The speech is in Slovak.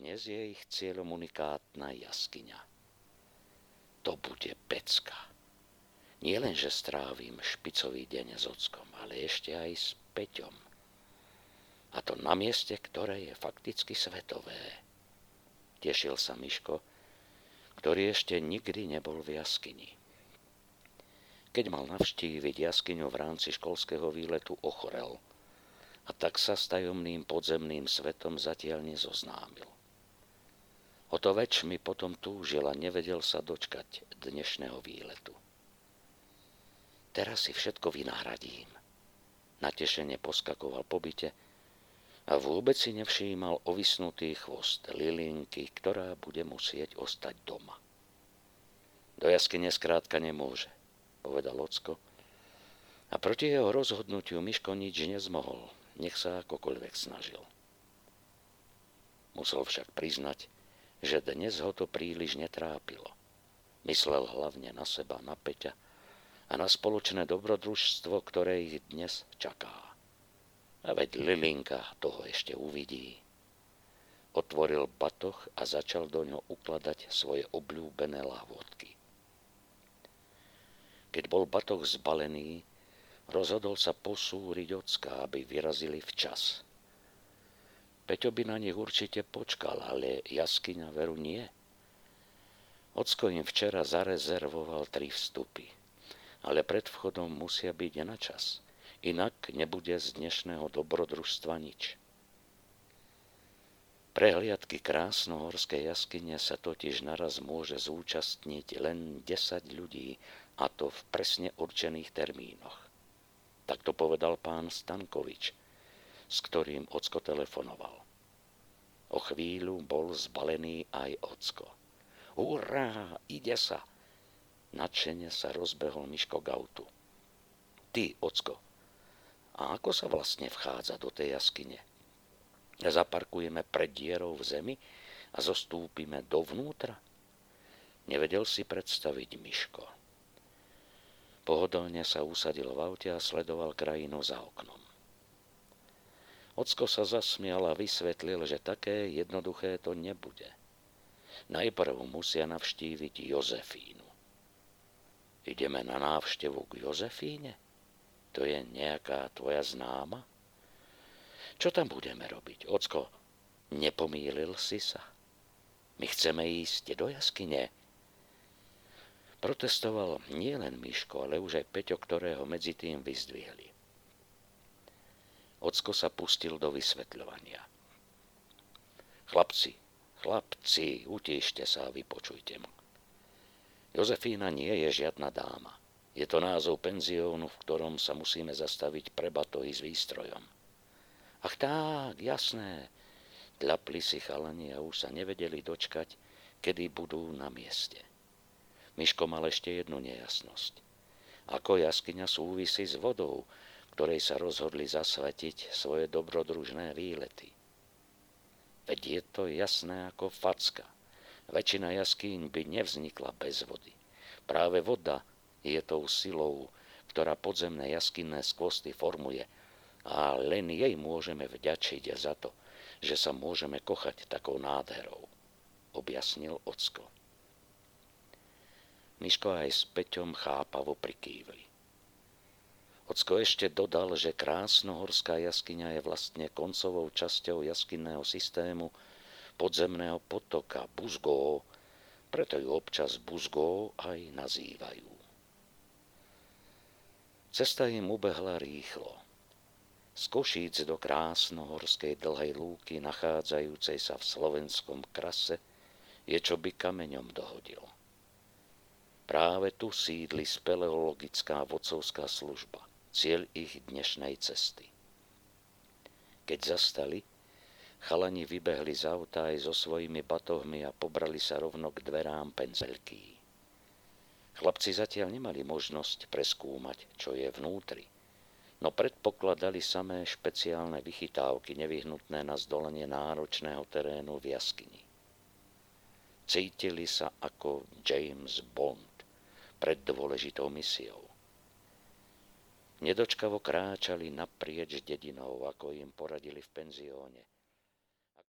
Dnes je ich cieľom unikátna jaskyňa. To bude pecka. Nie len, že strávim špicový deň s ockom, ale ešte aj s Peťom. A to na mieste, ktoré je fakticky svetové. Tešil sa Miško, ktorý ešte nikdy nebol v jaskyni. Keď mal navštíviť jaskyňu v rámci školského výletu, ochorel a tak sa s tajomným podzemným svetom zatiaľ nezoznámil. O to väčš mi potom túžil a nevedel sa dočkať dnešného výletu. Teraz si všetko vynahradím. Natešene poskakoval po byte a vôbec si nevšímal ovisnutý chvost Lilinky, ktorá bude musieť ostať doma. Do jaskyne skrátka nemôže, povedal ocko. A proti jeho rozhodnutiu Miško nič nezmohol, nech sa akokoľvek snažil. Musel však priznať, že dnes ho to príliš netrápilo. Myslel hlavne na seba, na Peťa a na spoločné dobrodružstvo, ktoré ich dnes čaká. A veď Lilinka toho ešte uvidí. Otvoril batoh a začal do ňo ukladať svoje obľúbené lahôdky. Keď bol batoh zbalený, rozhodol sa posúriť ocka, aby vyrazili včas. Peťo by na nich určite počkal, ale jaskyňa veru nie. Ocko im včera zarezervoval 3 vstupy, ale pred vchodom musia byť na čas, inak nebude z dnešného dobrodružstva nič. Prehliadky krásnohorskej jaskyne sa totiž naraz môže zúčastniť len 10 ľudí, a to v presne určených termínoch. Tak to povedal pán Stankovič, s ktorým ocko telefonoval. O chvíľu bol zbalený aj ocko. Hurá, ide sa! Nadšene sa rozbehol Miško k autu. Ty, ocko, a ako sa vlastne vchádza do tej jaskyne? Zaparkujeme pred dierou v zemi a zostúpime dovnútra? Nevedel si predstaviť Miško. Pohodlne sa usadil v aute a sledoval krajinu za oknom. Ocko sa zasmial a vysvetlil, že také jednoduché to nebude. Najprv musia navštíviť Jozefínu. Ideme na návštevu k Jozefíne? To je nejaká tvoja známa? Čo tam budeme robiť? Ocko, nepomýlil si sa? My chceme ísť do jaskyne. Protestoval nielen Miško, ale už aj Peťo, ktorého medzi tým vyzdvihli. Ocko sa pustil do vysvetľovania. Chlapci, utíšte sa a vypočujte ma. Jozefína nie je žiadna dáma. Je to názov penziónu, v ktorom sa musíme zastaviť pre batohy s výstrojom. Ach tak, jasné, tľapli si chalani a už sa nevedeli dočkať, kedy budú na mieste. Miško mal ešte jednu nejasnosť. Ako jaskyňa súvisí s vodou, ktorej sa rozhodli zasvetiť svoje dobrodružné výlety. Veď je to jasné ako facka. Väčšina jaskýň by nevznikla bez vody. Práve voda je tou silou, ktorá podzemné jaskinné skvosty formuje, a len jej môžeme vďačiť za to, že sa môžeme kochať takou nádherou, objasnil ocko. Miško aj s Peťom chápavo prikývli. Ocko ešte dodal, že krásnohorská jaskyňa je vlastne koncovou časťou jaskinného systému podzemného potoka Buzgó, preto ju občas Buzgó aj nazývajú. Cesta im ubehla rýchlo. Z Košíc do krásnohorskej dlhej lúky, nachádzajúcej sa v slovenskom Krase, je čo by kameňom dohodil. Práve tu sídli speleologická vodcovská služba, cieľ ich dnešnej cesty. Keď zastali, chalani vybehli z auta aj so svojimi batohmi a pobrali sa rovno k dverám penzelký. Chlapci zatiaľ nemali možnosť preskúmať, čo je vnútri, no predpokladali samé špeciálne vychytávky nevyhnutné na zdolanie náročného terénu v jaskyni. Cítili sa ako James Bond pred dôležitou misiou. Nedočkavo kráčali naprieč dedinou, ako im poradili v penzióne,